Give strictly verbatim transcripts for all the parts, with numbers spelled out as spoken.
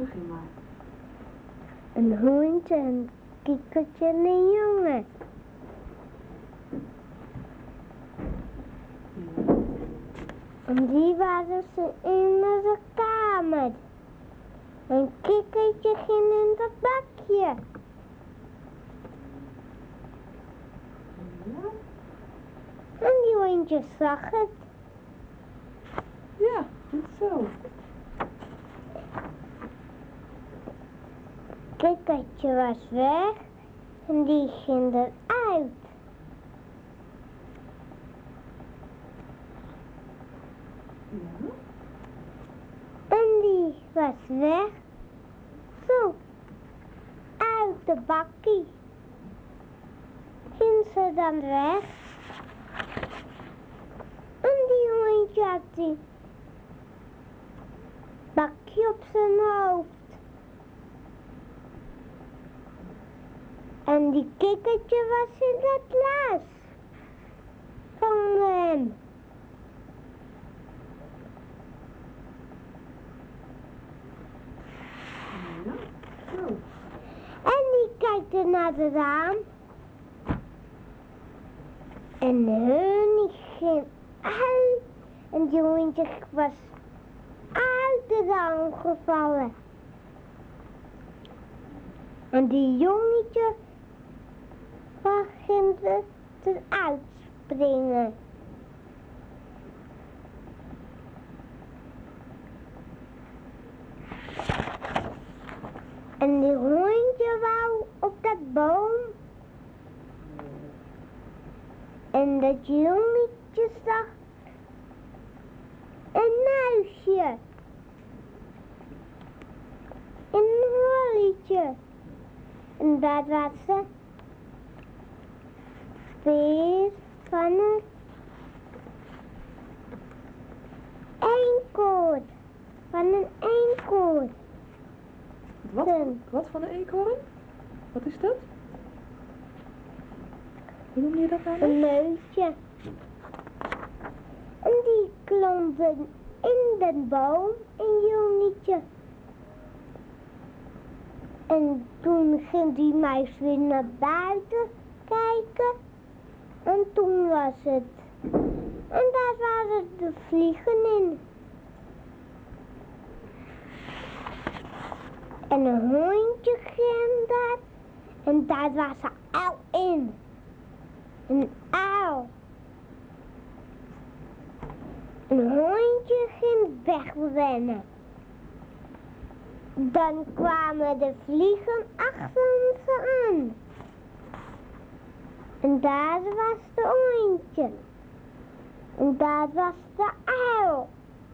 begin maar. Een hondje, een kikkertje en een jongen. Ja. En die waren ze in de kamer. Een kikkertje ging in dat bakje. Ja. En die hondje zag het. Ja, goed zo. Kikkertje was weg en die ging eruit. Ja. En die was weg. Zo. Uit de bakkie. Ging ze dan weg. En die hondje had die bakje op zijn hoofd. En die kikkertje was in het laas van hem. Ja. Zo. En die kijkte naar het raam. En hun ging uit. En die hondje was uit het raam gevallen. En die jongetje ging eruit springen. En die hondje wou op dat boom. En dat jongetje zag een muisje. Een holletje. En dat was ze weer van een eekhoorn. Van een eekhoorn. Wat, wat van een eekhoorn? Wat is dat? Hoe noem je dat nou? Een neusje. En die klompen in de boom, een jongetje. En toen ging die muis weer naar buiten kijken. En toen was het. En daar waren de vliegen in. En een hondje ging daar. En daar was een uil in. Een uil. Een hondje ging wegrennen. Dan kwamen de vliegen achter ze aan. En daar was de hondje. En daar was de uil.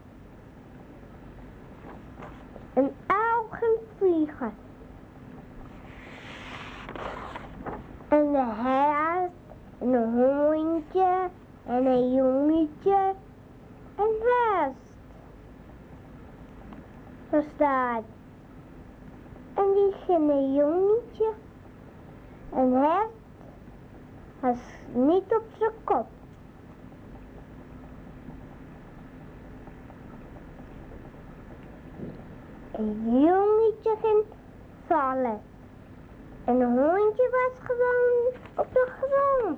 Een uil ging vliegen. En de hert, en een hondje, en een jongetje, en hert. Was daar. En die ging een jongetje. En hert was niet op zijn kop. Een jongetje ging vallen. En een hondje was gewoon op de grond.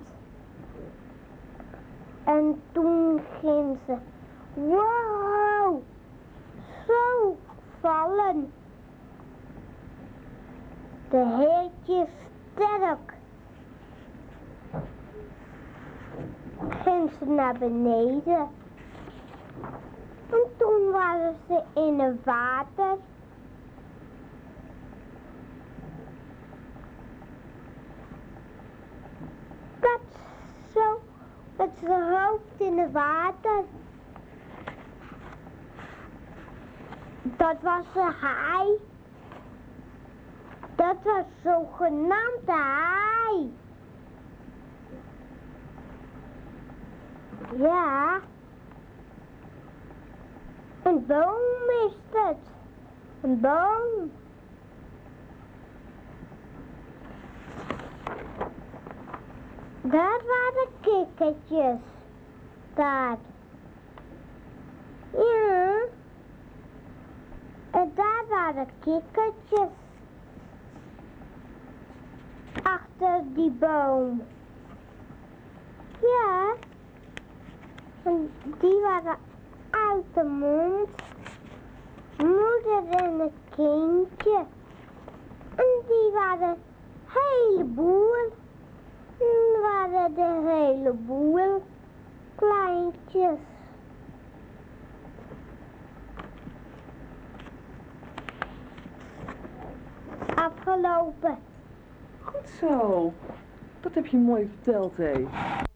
En toen ging ze, wow, zo vallen. De heertje sterk. Ging ze naar beneden. En toen waren ze in het water. Dat zo, met zijn hoofd in het water. Dat was een haai. Dat was zogenaamd een haai. Ja. Een boom is het. Een boom. Daar waren kikkertjes. Daar. Ja. En daar waren waren kikkertjes. Achter die boom. Ja. En die waren uit de mond. Moeder en het kindje. En die waren een heleboel. En waren er een heleboel kleintjes. Afgelopen. Goed zo. Dat heb je mooi verteld, hé.